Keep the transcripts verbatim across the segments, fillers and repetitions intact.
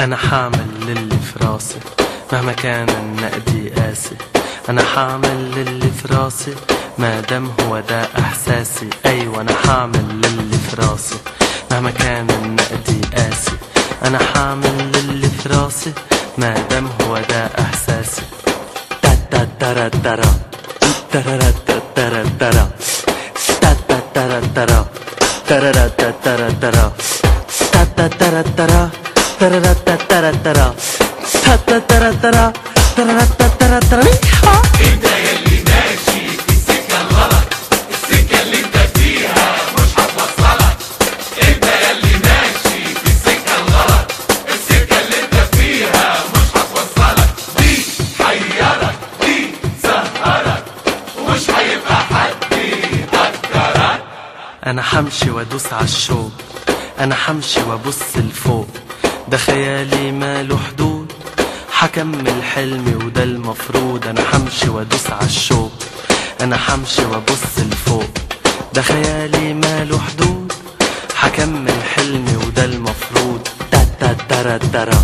أنا حامل للي في راسي مهما كان النقد قاسي. أنا حامل للي في راسي ما دام هو ده إحساسي. أيوة أنا حامل للي في راسي مهما كان النقد قاسي. أنا حامل للي في راسي ما دام هو ده إحساسي. تا تا ترى ترى ترى ترى ترى تا تا ترى ترى ترى ترى ترى تا تا ترى ترى ترى ترى ترى تا تا ترى ترى ترى ترى ترى. انت يلي ماشي في السكة الغلط، السكة اللي انت فيها مش هتوصلك. انت يلي ماشي في السكة الغلط، السكة اللي انت فيها مش هتوصلك. دي حيرك دي سهرك ومش هيبقى حد يقدرك. أنا حمشي وادوس عالشوق، أنا حمشي وابص لفوق، ده خيالي ماله حدود، حكمل حلمي وده المفروض. أنا حمشي وادوس عالشوق، أنا حمشي وابص لفوق، ده خيالي ماله حدود، حكمل حلمي وده المفروض. تا تا ترى ترى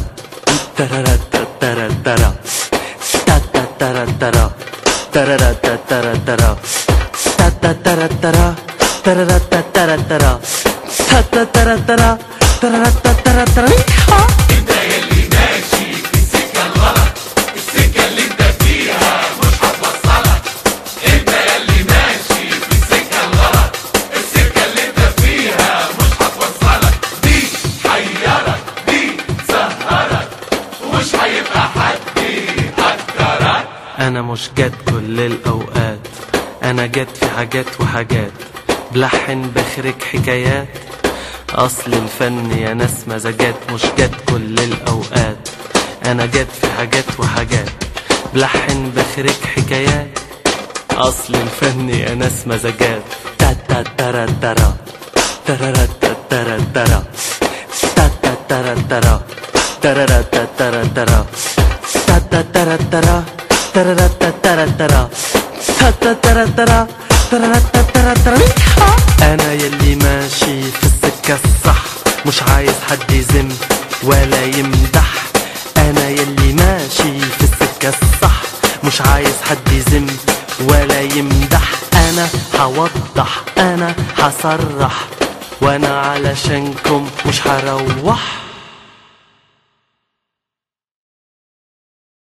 ترى ترى ترى تا تا ترى ترى ترى ترى ترى تا تا ترى ترى ترى ترى ترى تا تا ترى ترى ترى ترى ترى. انت يلي ماشي في السكة الغلط، السكة اللي انت فيها مش هتوصلك. انت يلي ماشي في السكة الغلط، السكة اللي انت فيها مش هتوصلك. دي حيرك دي سهرك ومش هيبقى حد يقدرك. أنا مش جد كل الأوقات، أنا جد في حاجات وحاجات، بلحن بخرج حكايات. أصل الفن يا ناس مزاجات، مش جد كل الأوقات، أنا جد في حاجات وحاجات، بلحن بخرج حكايات. أصل الفن يا ناس مزاجات. تا تا ترى ترى ترى ترى ترى تا تا ترى ترى ترى ترى ترى تا تا ترى ترى ترى ترى ترى تا تا ترى ترى ترى ترى ترى. أنا يلي ماشي في السكة الصح، مش عايز حد يذم ولا يمدح. أنا يلي ماشي في السكة الصح، مش عايز حد يذم ولا يمدح. أنا هوضح أنا هصرح، وأنا علشانكم مش هروح.